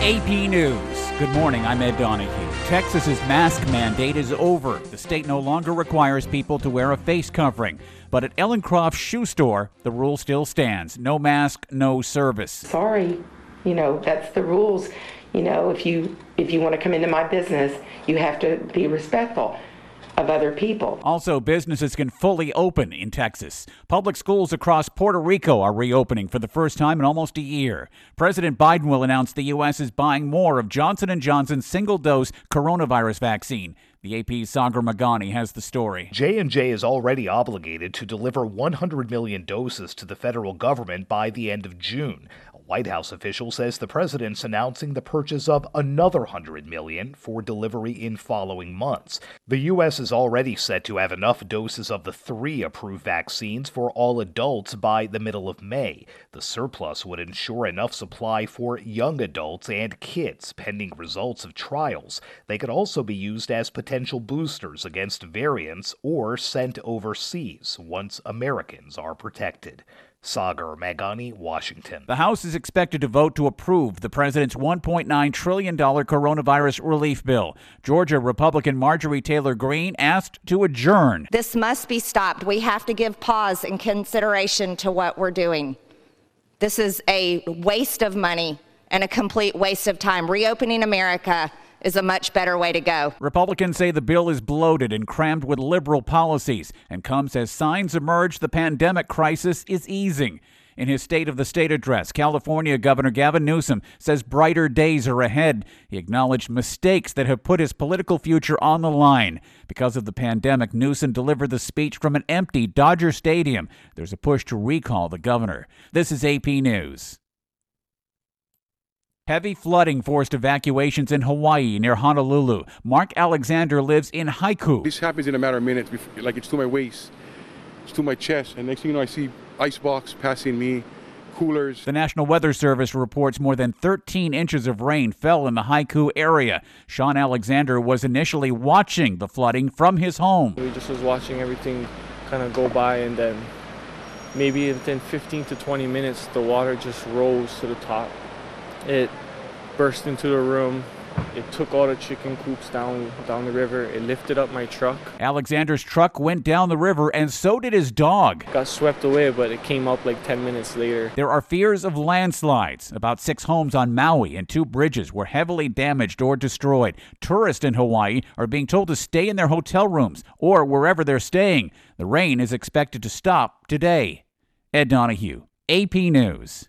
AP News. Good morning, I'm Ed Donahue. Texas's mask mandate is over. The state no longer requires people to wear a face covering. But at Ellen Croft's shoe store, the rule still stands. No mask, no service. Sorry, that's the rules. If you want to come into my business, you have to be respectful of other people. Also, businesses can fully open in Texas. Public schools across Puerto Rico are reopening for the first time in almost a year. President Biden will announce the U.S. is buying more of Johnson & Johnson's single-dose coronavirus vaccine. The AP's Sagar Meghani has the story. J&J is already obligated to deliver 100 million doses to the federal government by the end of June. A White House official says the president's announcing the purchase of another 100 million for delivery in following months. The U.S. is already set to have enough doses of the 3 approved vaccines for all adults by the middle of May. The surplus would ensure enough supply for young adults and kids, pending results of trials. They could also be used as potential boosters against variants or sent overseas once Americans are protected. Sagar Meghani, Washington. The House is expected to vote to approve the president's $1.9 trillion coronavirus relief bill. Georgia Republican Marjorie Taylor Greene asked to adjourn. This must be stopped. We have to give pause and consideration to what we're doing. This is a waste of money and a complete waste of time. Reopening America is a much better way to go. Republicans say the bill is bloated and crammed with liberal policies and comes as signs emerge the pandemic crisis is easing. In his State of the State address, California Governor Gavin Newsom says brighter days are ahead. He acknowledged mistakes that have put his political future on the line. Because of the pandemic, Newsom delivered the speech from an empty Dodger Stadium. There's a push to recall the governor. This is AP News. Heavy flooding forced evacuations in Hawaii near Honolulu. Mark Alexander lives in Haiku. This happens in a matter of minutes, like it's to my waist, it's to my chest, and next thing you know, I see icebox passing me, coolers. The National Weather Service reports more than 13 inches of rain fell in the Haiku area. Sean Alexander was initially watching the flooding from his home. We just was watching everything kind of go by, and then maybe within 15 to 20 minutes, the water just rose to the top. It burst into the room. It took all the chicken coops down the river. It lifted up my truck. Alexander's truck went down the river, and so did his dog. Got swept away, but it came up like 10 minutes later. There are fears of landslides. About 6 homes on Maui and 2 bridges were heavily damaged or destroyed. Tourists in Hawaii are being told to stay in their hotel rooms or wherever they're staying. The rain is expected to stop today. Ed Donahue, AP News.